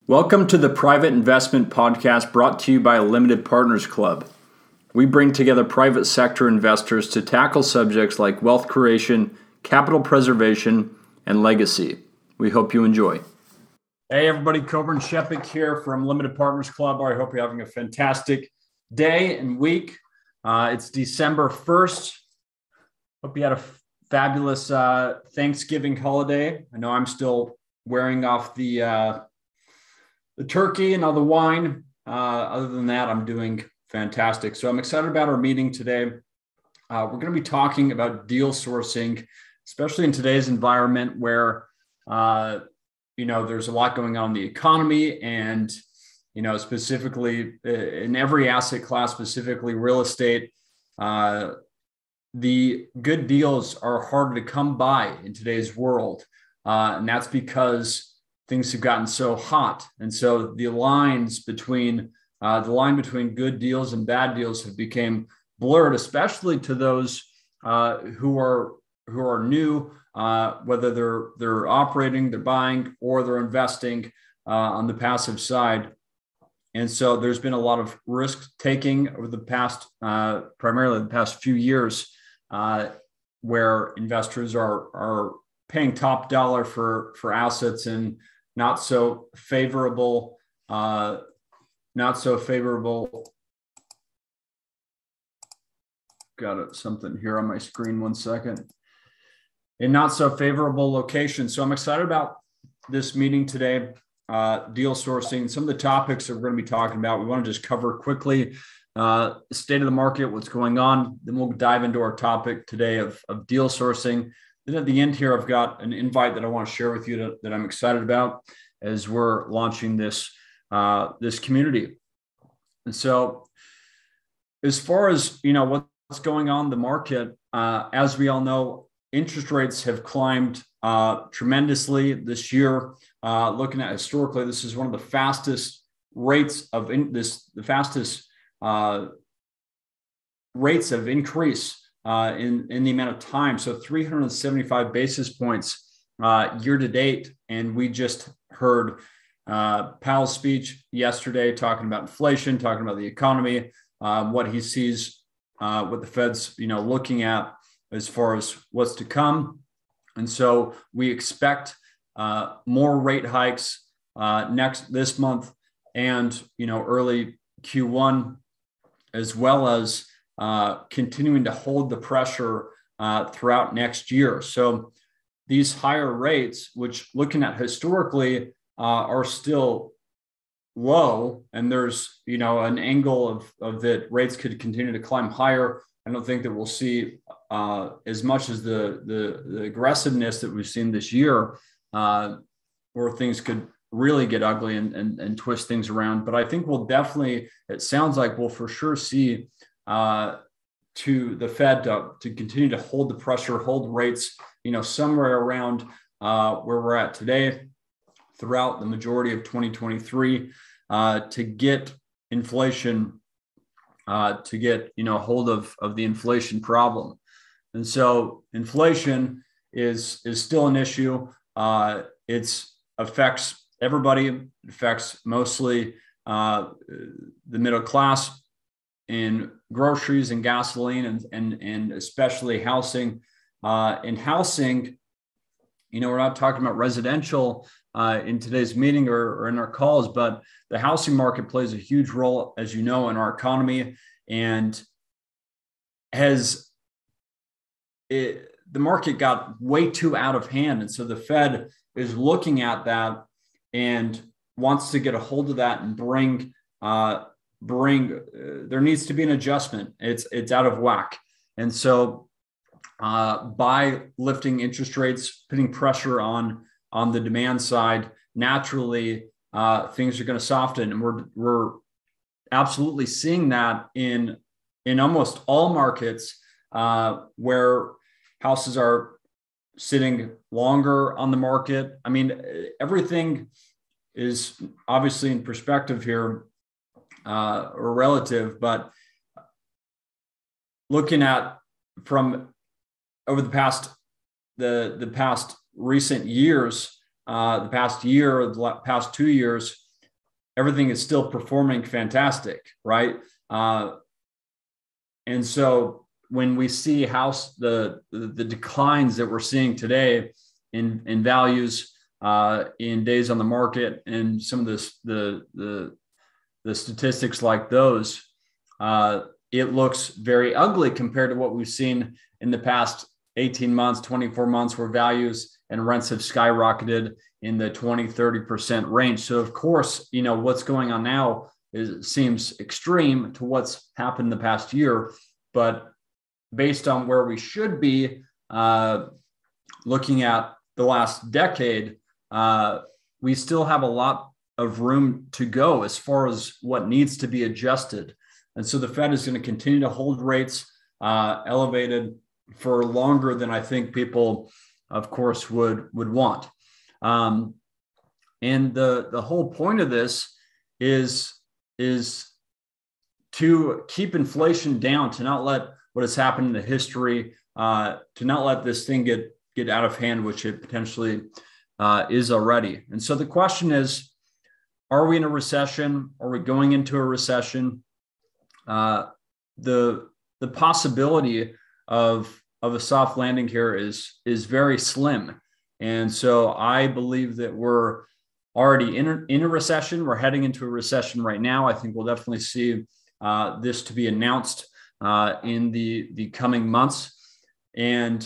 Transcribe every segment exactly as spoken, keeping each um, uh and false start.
Welcome to the Private Investment Podcast brought to you by Limited Partners Club. We bring together private sector investors to tackle subjects like wealth creation, capital preservation, and legacy. We hope you enjoy. Hey everybody, Coburn Shepik here from Limited Partners Club. I hope you're having a fantastic day and week. Uh, it's December first. Hope you had a fabulous uh, Thanksgiving holiday. I know I'm still wearing off the uh, the turkey and all the wine. Uh, other than that, I'm doing fantastic. So I'm excited about our meeting today. Uh, we're going to be talking about deal sourcing, especially in today's environment where, uh, you know, there's a lot going on in the economy and, you know, specifically in every asset class, specifically real estate, uh, the good deals are harder to come by in today's world. Uh, and that's because things have gotten so hot. And so the lines between uh, the line between good deals and bad deals have become blurred, especially to those uh, who are who are new, uh, whether they're they're operating, they're buying, or they're investing uh, on the passive side. And so there's been a lot of risk taking over the past, uh, primarily the past few years, uh, where investors are are paying top dollar for for assets and not so favorable, uh, not so favorable. Got it, something here on my screen, one second. In not so favorable locations. So I'm excited about this meeting today, uh, deal sourcing, some of the topics that we're going to be talking about. We want to just cover quickly uh, the state of the market, what's going on. Then we'll dive into our topic today of, of deal sourcing. Then at the end here, I've got an invite that I want to share with you to, that I'm excited about as we're launching this, uh, this community. And so as far as, you know, what's going on in the market, uh, as we all know, interest rates have climbed uh, tremendously this year. Uh, looking at historically, this is one of the fastest rates of in, this, the fastest uh, rates of increase Uh, in, in the amount of time. So three hundred seventy-five basis points uh, year to date. And we just heard uh, Powell's speech yesterday talking about inflation, talking about the economy, uh, what he sees, uh, what the Fed's, you know, looking at as far as what's to come. And so we expect uh, more rate hikes uh, next this month and, you know, early Q one, as well as Uh, continuing to hold the pressure uh, throughout next year. So these higher rates, which looking at historically uh, are still low, and there's, you know, an angle of, of that rates could continue to climb higher. I don't think that we'll see uh, as much as the, the, the aggressiveness that we've seen this year, uh, where things could really get ugly and, and, and twist things around. But I think we'll definitely, it sounds like we'll for sure see Uh, to the Fed to, to continue to hold the pressure, hold rates, you know, somewhere around uh, where we're at today throughout the majority of twenty twenty-three uh, to get inflation, uh, to get, you know, hold of, of the inflation problem. And so inflation is, is still an issue. Uh, it's affects everybody, it affects mostly uh, the middle class in groceries and gasoline and, and, and especially housing. Uh, in housing, you know, we're not talking about residential uh, in today's meeting or, or in our calls, but the housing market plays a huge role, as you know, in our economy and has, it, the market got way too out of hand. And so the Fed is looking at that and wants to get a hold of that and bring uh, bring, uh, there needs to be an adjustment. It's, it's out of whack. And so uh, by lifting interest rates, putting pressure on, on the demand side, naturally uh, things are going to soften. And we're, we're absolutely seeing that in, in almost all markets uh, where houses are sitting longer on the market. I mean, everything is obviously in perspective here. Uh, or relative, but looking at from over the past the the past recent years, uh, the past year, the past two years, everything is still performing fantastic, right? Uh, and so when we see how the, the, the declines that we're seeing today in, in values, uh, in days on the market, and some of this, the, the, the statistics like those, uh, it looks very ugly compared to what we've seen in the past eighteen months, twenty-four months, where values and rents have skyrocketed in the twenty, thirty percent range. So of course, you know, what's going on now is seems extreme to what's happened in the past year, but based on where we should be, uh, looking at the last decade, uh, we still have a lot of room to go as far as what needs to be adjusted. And so the Fed is going to continue to hold rates uh, elevated for longer than I think people, of course, would would want. Um, and the the whole point of this is is to keep inflation down, to not let what has happened in the history, uh, to not let this thing get get out of hand, which it potentially uh, is already. And so the question is, are we in a recession? Are we going into a recession? Uh, the the possibility of of a soft landing here is is very slim. And so I believe that we're already in a, in a recession. We're heading into a recession right now. I think we'll definitely see uh, this to be announced uh, in the, the coming months. And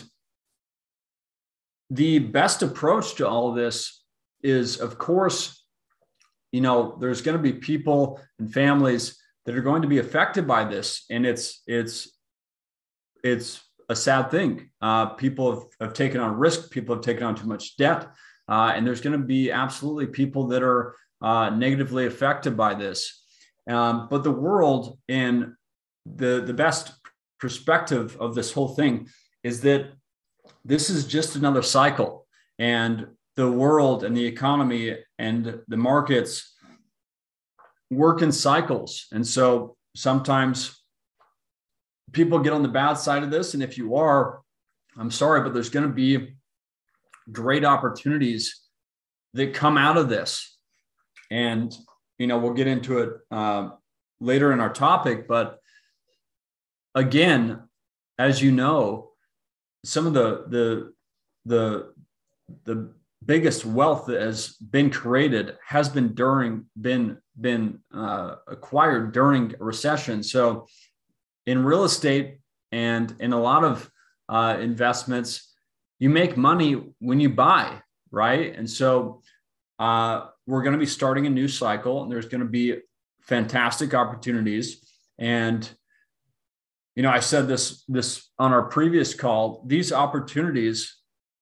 the best approach to all of this is, of course, you know, there's going to be people and families that are going to be affected by this. And it's, it's, it's a sad thing. Uh, people have, have taken on risk. People have taken on too much debt. Uh, and there's going to be absolutely people that are uh, negatively affected by this. Um, but the world, and the, the best perspective of this whole thing is that this is just another cycle, and the world and the economy and the markets work in cycles. And so sometimes people get on the bad side of this. And if you are, I'm sorry, but there's going to be great opportunities that come out of this. And, you know, we'll get into it uh, later in our topic. But again, as you know, some of the, the, the, the biggest wealth that has been created has been during, been, been uh, acquired during a recession. So in real estate and in a lot of uh, investments, you make money when you buy, right? And so uh, we're going to be starting a new cycle, and there's going to be fantastic opportunities. And, you know, I said this, this on our previous call, these opportunities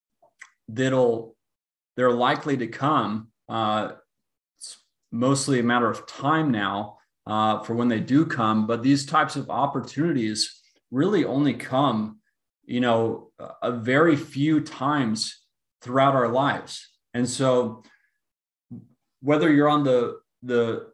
that'll, they're likely to come. Uh, it's mostly a matter of time now uh, for when they do come, but these types of opportunities really only come, you know, a very few times throughout our lives. And so whether you're on the, the,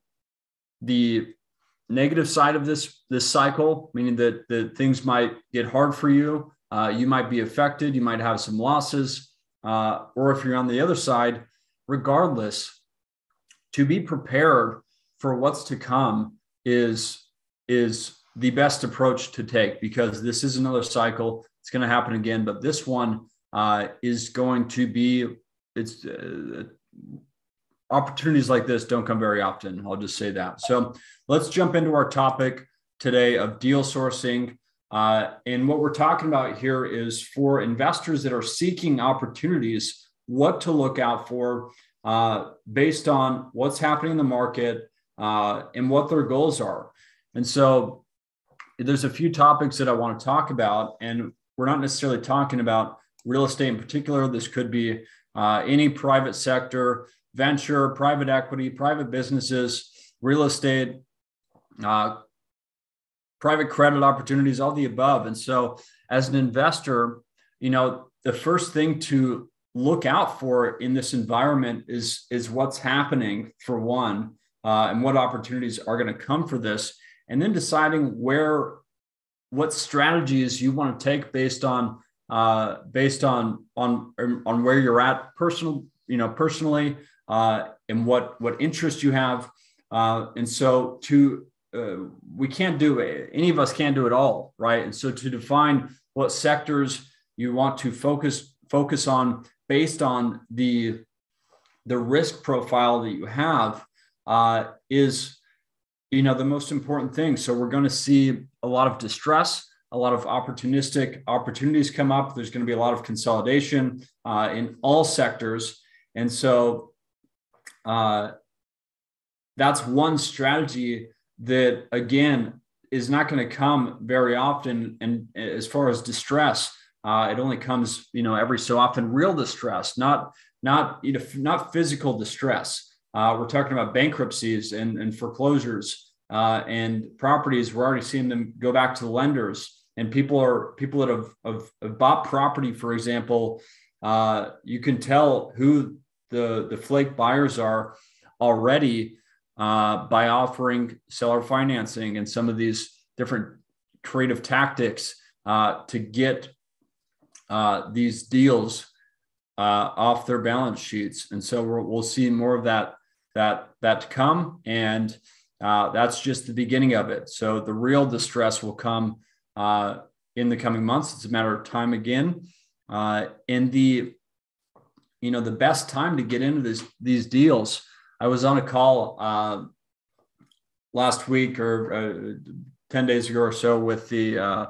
the negative side of this, this cycle, meaning that, that things might get hard for you, uh, you might be affected, you might have some losses, uh, or if you're on the other side, regardless, to be prepared for what's to come is, is the best approach to take, because this is another cycle. It's going to happen again, but this one uh, is going to be, it's uh, opportunities like this don't come very often. I'll just say that. So let's jump into our topic today of deal sourcing. Uh, and what we're talking about here is for investors that are seeking opportunities, what to look out for uh, based on what's happening in the market uh, and what their goals are. And so there's a few topics that I want to talk about, and we're not necessarily talking about real estate in particular. This could be uh, any private sector, venture, private equity, private businesses, real estate, uh, private credit opportunities, all the above. And so as an investor, you know, the first thing to look out for in this environment is, is what's happening, for one, uh, and what opportunities are going to come for this. And then deciding where, what strategies you want to take based on, uh, based on, on, on where you're at personal, you know, personally, uh, and what, what interest you have, Uh, and so to uh, we can't do it. Any of us can't do it all, right? And so to define what sectors you want to focus focus on based on the the risk profile that you have uh, is, you know, the most important thing. So we're going to see a lot of distress, a lot of opportunistic opportunities come up. There's going to be a lot of consolidation uh, in all sectors. And so uh, that's one strategy that, again, is not going to come very often. And as far as distress, uh, it only comes, you know, every so often. Real distress, not not you know, not physical distress. Uh, we're talking about bankruptcies and, and foreclosures uh, and properties. We're already seeing them go back to the lenders, and people are people that have, have, have bought property, for example. Uh, you can tell who the the flake buyers are already uh, by offering seller financing and some of these different creative tactics uh, to get uh, these deals uh, off their balance sheets. And so we're, we'll see more of that that that to come, and uh, that's just the beginning of it. So the real distress will come uh, in the coming months. It's a matter of time again. Uh, and the you know the best time to get into this these deals. I was on a call uh, last week or uh, ten days ago or so with the uh,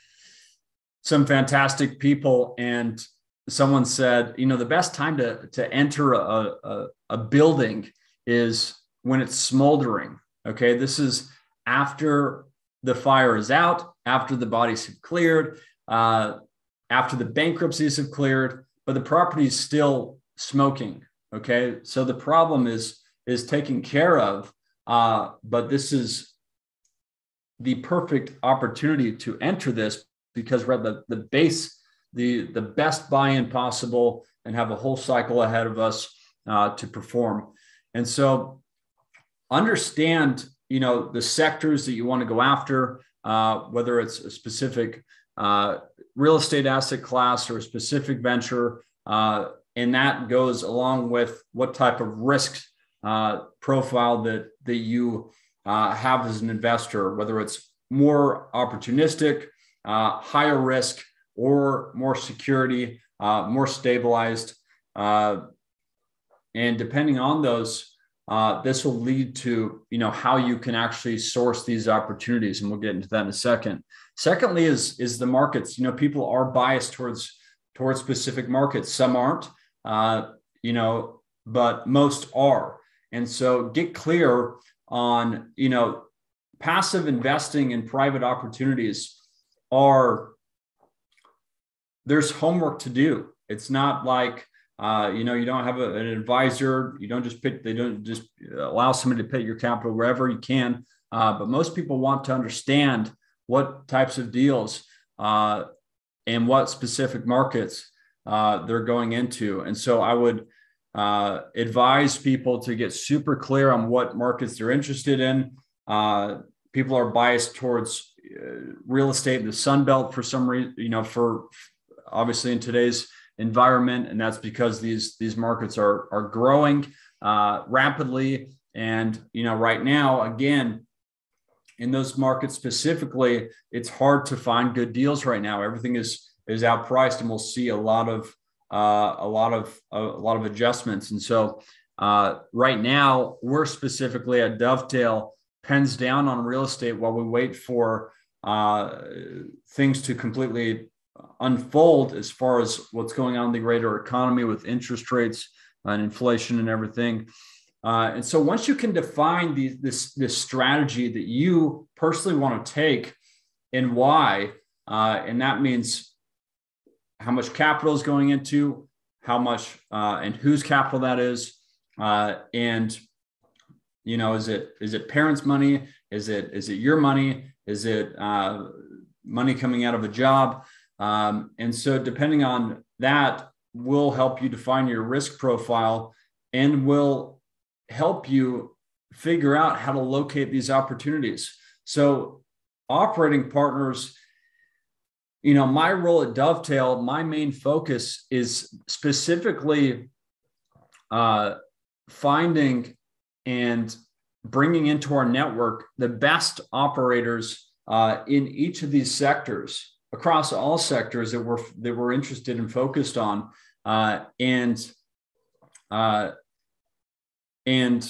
some fantastic people, and someone said, you know, the best time to to enter a, a, a building is when it's smoldering. Okay, this is after the fire is out, after the bodies have cleared, uh, after the bankruptcies have cleared, but the property is still smoking. Okay, so the problem is is taken care of, uh, but this is the perfect opportunity to enter this because we're at the, the base, the, the best buy-in possible, and have a whole cycle ahead of us uh, to perform. And so understand, you know, the sectors that you want to go after, uh, whether it's a specific uh, real estate asset class or a specific venture, uh, and that goes along with what type of risk uh, profile that, that you uh, have as an investor, whether it's more opportunistic, uh, higher risk, or more security, uh, more stabilized. Uh, and depending on those, uh, this will lead to, you know, how you can actually source these opportunities. And we'll get into that in a second. Secondly is, is the markets. You know, people are biased towards, towards specific markets. Some aren't, uh, you know, but most are. And so get clear on, you know, passive investing in private opportunities are, there's homework to do. It's not like, uh, you know, you don't have a, an advisor. You don't just pick, they don't just allow somebody to put your capital wherever you can. Uh, but most people want to understand what types of deals uh, and what specific markets uh, they're going into. And so I would uh, advise people to get super clear on what markets they're interested in. Uh, people are biased towards uh, real estate in the Sun Belt for some reason, you know, for obviously in today's environment. And that's because these, these markets are, are growing uh, rapidly. And, you know, right now, again, in those markets specifically, it's hard to find good deals right now. Everything is, is outpriced, and we'll see a lot of, uh, a lot of, a, a lot of adjustments. And so uh, right now we're specifically at Dovetail pens down on real estate while we wait for uh, things to completely unfold as far as what's going on in the greater economy with interest rates and inflation and everything. Uh, and so once you can define the, this, this strategy that you personally want to take and why, uh, and that means how much capital is going into, how much uh, and whose capital that is, uh, and you know, is it is it parents' money? Is it is it your money? Is it uh, money coming out of a job? Um, and so depending on that will help you define your risk profile and will help you figure out how to locate these opportunities. So operating partners, you know, my role at Dovetail, my main focus is specifically uh, finding and bringing into our network the best operators uh, in each of these sectors, across all sectors that we're that we're interested and focused on, uh, and uh, and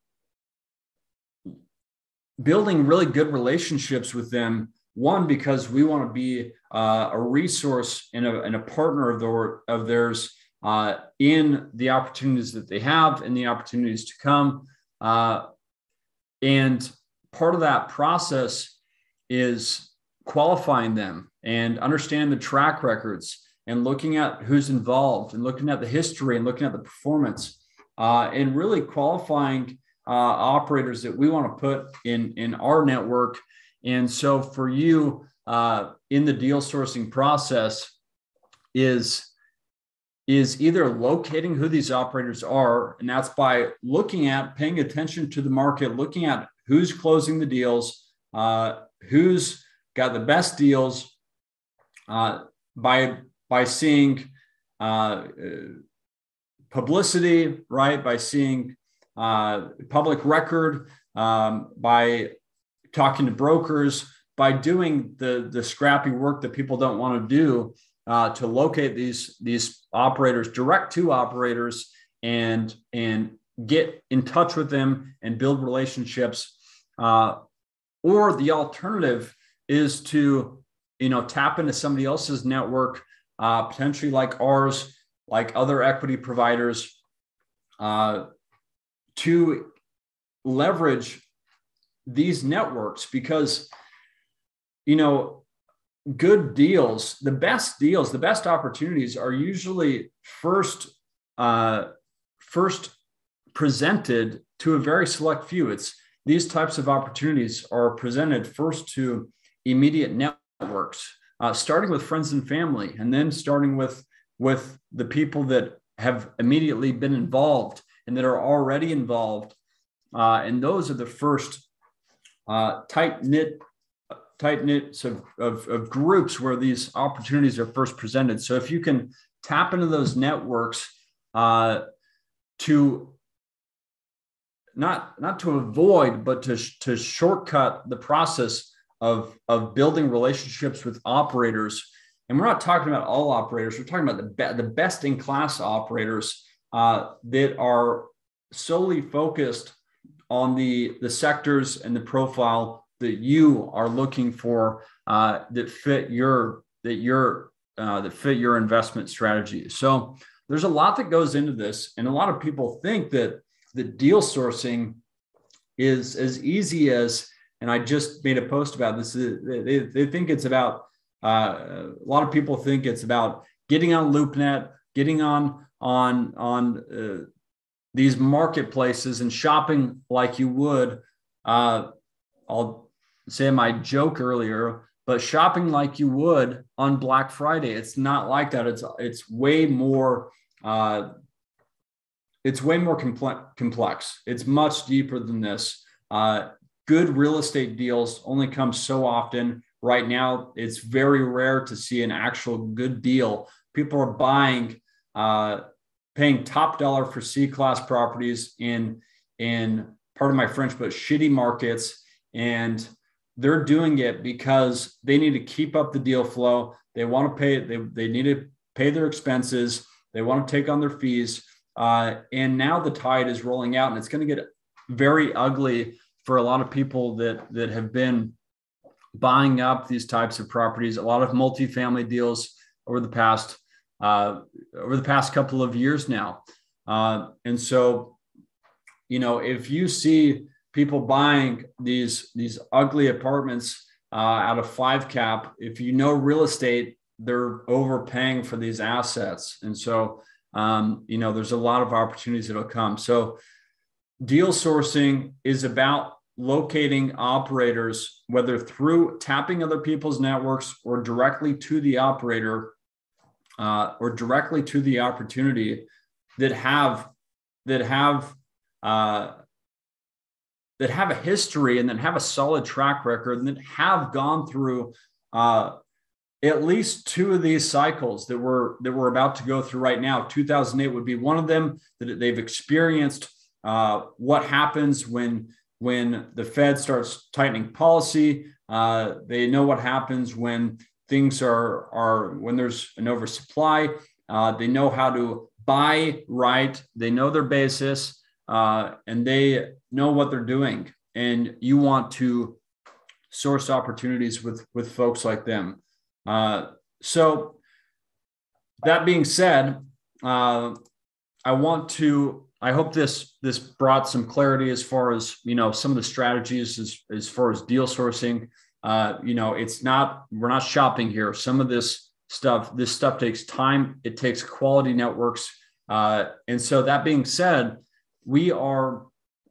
building really good relationships with them. One, because we want to be uh, a resource and a, and a partner of their of theirs uh, in the opportunities that they have and the opportunities to come. Uh, and part of that process is qualifying them and understanding the track records and looking at who's involved and looking at the history and looking at the performance uh, and really qualifying uh, operators that we want to put in, in our network. And so for you uh, in the deal sourcing process is, is either locating who these operators are, and that's by looking at, paying attention to the market, looking at who's closing the deals, uh, who's got the best deals, uh, by, by seeing uh, publicity, right? By seeing uh, public record, um, by talking to brokers, by doing the, the scrappy work that people don't want to do uh, to locate these, these operators, direct to operators, and, and get in touch with them and build relationships. Uh, or the alternative is to, you know, tap into somebody else's network, uh, potentially like ours, like other equity providers, uh, to leverage these networks, because, you know, good deals, the best deals, the best opportunities are usually first, uh, first presented to a very select few. It's these types of opportunities are presented first to immediate networks, uh, starting with friends and family, and then starting with, with the people that have immediately been involved and that are already involved. Uh, and those are the first uh, tight-knit tight knits of, of, of groups where these opportunities are first presented. So if you can tap into those networks uh, to not, not to avoid, but to, to shortcut the process of, of building relationships with operators. And we're not talking about all operators. We're talking about the, be- the best in class operators uh, that are solely focused on the, the sectors and the profile that you are looking for uh, that fit your that your uh, that fit your investment strategy. So there's a lot that goes into this, and a lot of people think that the deal sourcing is as easy as. And I just made a post about this. They, they think it's about. Uh, a lot of people think it's about getting on LoopNet, getting on on on uh, these marketplaces and shopping like you would. Uh, I'll say my joke earlier, but shopping like you would on Black Friday. It's not like that. It's it's way more. Uh, it's way more complex. Complex. It's much deeper than this. Uh, good real estate deals only come so often. Right now, it's very rare to see an actual good deal. People are buying, uh, paying top dollar for C-class properties in in part of my French, but shitty markets, and they're doing it because they need to keep up the deal flow. They want to pay, they, they need to pay their expenses. They want to take on their fees. Uh, and now the tide is rolling out, and it's going to get very ugly for a lot of people that, that have been buying up these types of properties. A lot of multifamily deals over the past, uh, over the past couple of years now. Uh, and so, you know, if you see people buying these, these ugly apartments uh, out of five cap, if you know real estate, they're overpaying for these assets. And so, um, you know, there's a lot of opportunities that'll come. So deal sourcing is about locating operators, whether through tapping other people's networks or directly to the operator uh, or directly to the opportunity that have, that have, uh, that have a history and then have a solid track record and that have gone through uh, at least two of these cycles that we're, that we're about to go through right now. two thousand eight would be one of them, that they've experienced uh, what happens when when the Fed starts tightening policy. Uh, they know what happens when things are, are when there's an oversupply. Uh, they know how to buy right. They know their basis, uh, and they know what they're doing. And you want to source opportunities with, with folks like them. Uh, so that being said, uh, I want to, I hope this, this brought some clarity as far as, you know, some of the strategies as, as far as deal sourcing. Uh, you know, it's not, we're not shopping here. Some of this stuff, this stuff takes time. It takes quality networks. Uh, and so that being said, we are,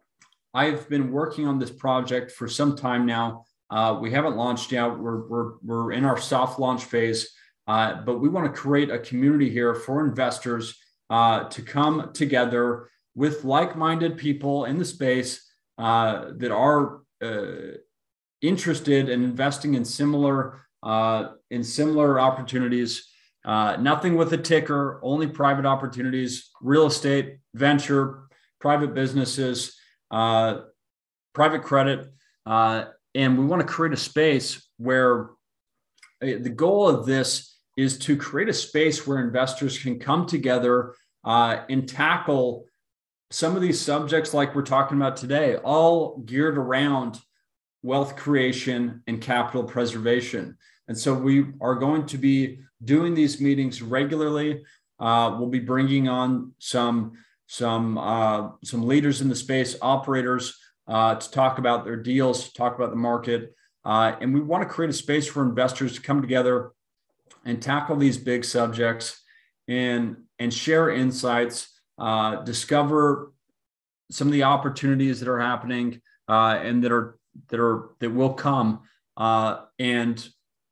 I've been working on this project for some time now. Uh, we haven't launched yet. We're, we're, we're in our soft launch phase, uh, but we want to create a community here for investors uh, to come together with like-minded people in the space uh, that are uh, interested in investing in similar uh, in similar opportunities. Uh, nothing with a ticker, only private opportunities, real estate, venture, private businesses, uh, private credit. Uh, and we want to create a space where uh, the goal of this is to create a space where investors can come together uh, and tackle some of these subjects like we're talking about today, all geared around wealth creation and capital preservation. And so we are going to be doing these meetings regularly. Uh, we'll be bringing on some, some, uh, some leaders in the space, operators, uh, to talk about their deals, talk about the market. Uh, and we want to create a space for investors to come together and tackle these big subjects and, and share insights, uh, discover some of the opportunities that are happening uh, and that are that are that will come. Uh, and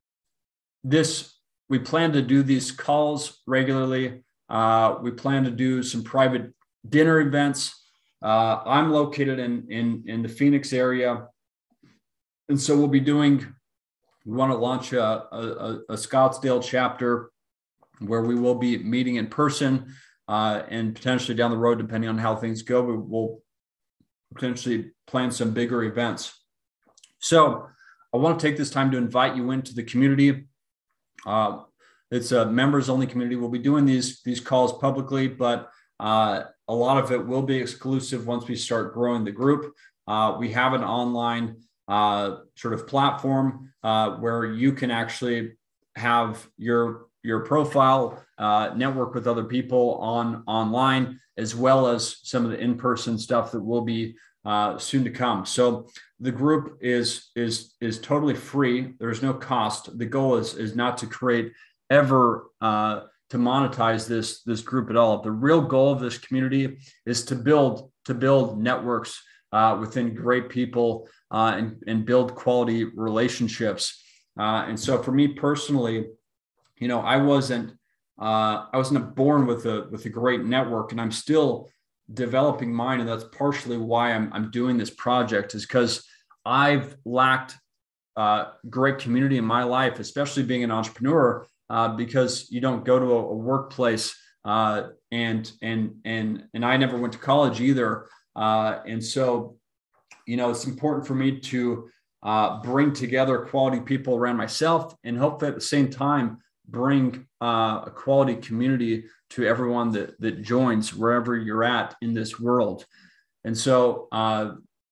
this, we plan to do these calls regularly. Uh, we plan to do some private dinner events. Uh, I'm located in, in, in the Phoenix area. And so we'll be doing, we want to launch a, a, a Scottsdale chapter where we will be meeting in person uh, and potentially down the road, depending on how things go, we will potentially plan some bigger events. So I want to take this time to invite you into the community. Uh, it's a members only community. We'll be doing these, these calls publicly, but uh, a lot of it will be exclusive once we start growing the group. Uh, we have an online uh, sort of platform uh, where you can actually have your, your profile, uh, network with other people on online, as well as some of the in-person stuff that will be uh, soon to come. So the group is, is, is totally free. There's no cost. The goal is, is not to create ever uh, to monetize this, this group at all. The real goal of this community is to build, to build networks uh, within great people uh, and, and build quality relationships. Uh, and so for me personally, you know, I wasn't, uh, I wasn't born with a, with a great network, and I'm still developing mine. And that's partially why I'm, I'm doing this project, is because I've lacked uh, great community in my life, especially being an entrepreneur, uh, because you don't go to a, a workplace uh, and, and, and, and I never went to college either. Uh, and so, you know, it's important for me to uh, bring together quality people around myself, and hopefully at the same time, bring uh, a quality community to everyone that, that joins wherever you're at in this world. And so, uh,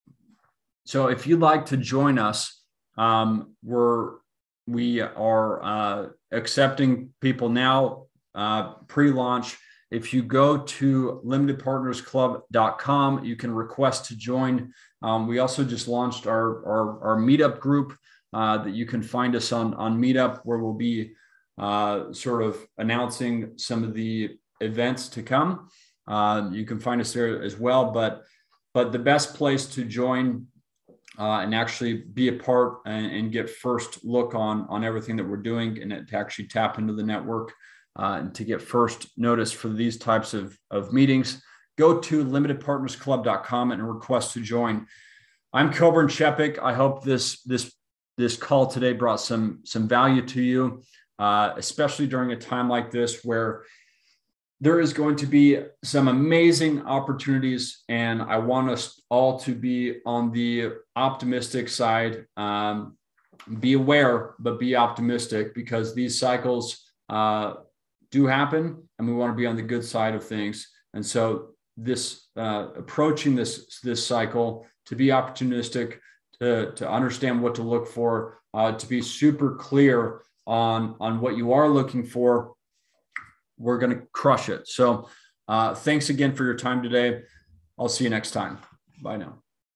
so if you'd like to join us, um, we're, we are uh, accepting people now, uh, pre-launch. If you go to limited partners club dot com, you can request to join. Um, we also just launched our, our, our meetup group uh, that you can find us on, on Meetup, where we'll be uh, sort of announcing some of the events to come. Uh, you can find us there as well, but, but the best place to join uh, and actually be a part and, and get first look on, on everything that we're doing, and to actually tap into the network uh, and to get first notice for these types of, of meetings, go to limited partners club dot com and request to join. I'm Coburn Shepik. I hope this, this, this call today brought some, some value to you. Uh, especially during a time like this, where there is going to be some amazing opportunities, and I want us all to be on the optimistic side. Um, be aware, but be optimistic, because these cycles uh, do happen, and we want to be on the good side of things. And so this uh, approaching this, this cycle, to be opportunistic, to, to understand what to look for, uh, to be super clear on, on what you are looking for, we're going to crush it. So uh, thanks again for your time today. I'll see you next time. Bye now.